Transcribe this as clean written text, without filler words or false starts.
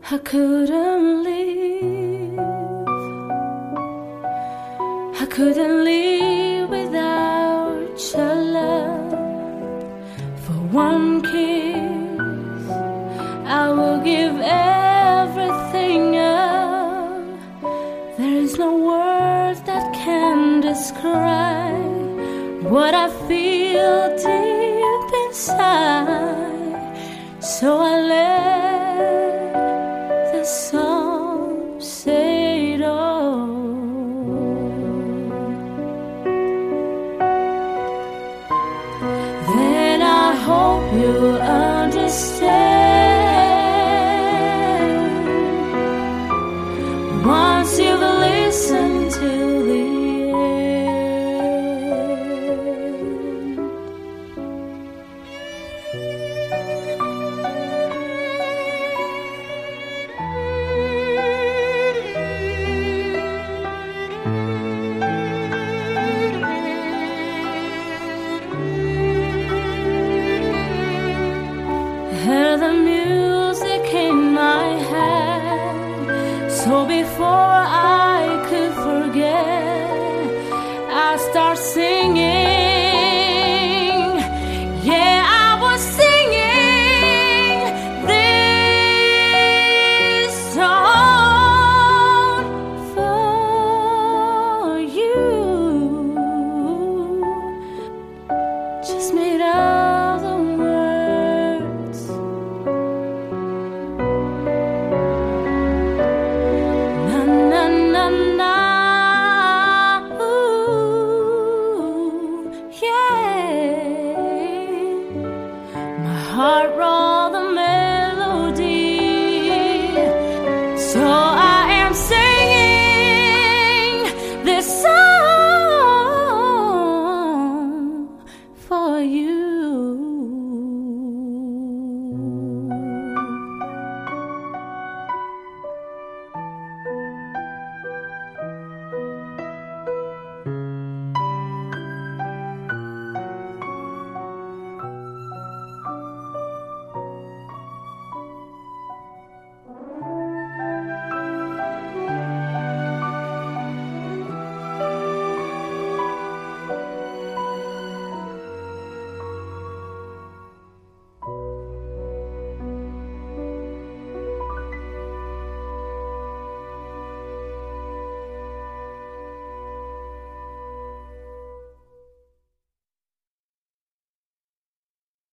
I couldn't leave. I couldn't live without your love. For one kiss, I will give everything up. There is no words that can describe what I feel deep inside. So I let the song say it all. Then I hope you understand once you've listened to the hear the music in my head. So before I could forget, I start singing. Yeah, I was singing this song for you. Just made up the words. Na na na na, ooh, yeah. My heart runs.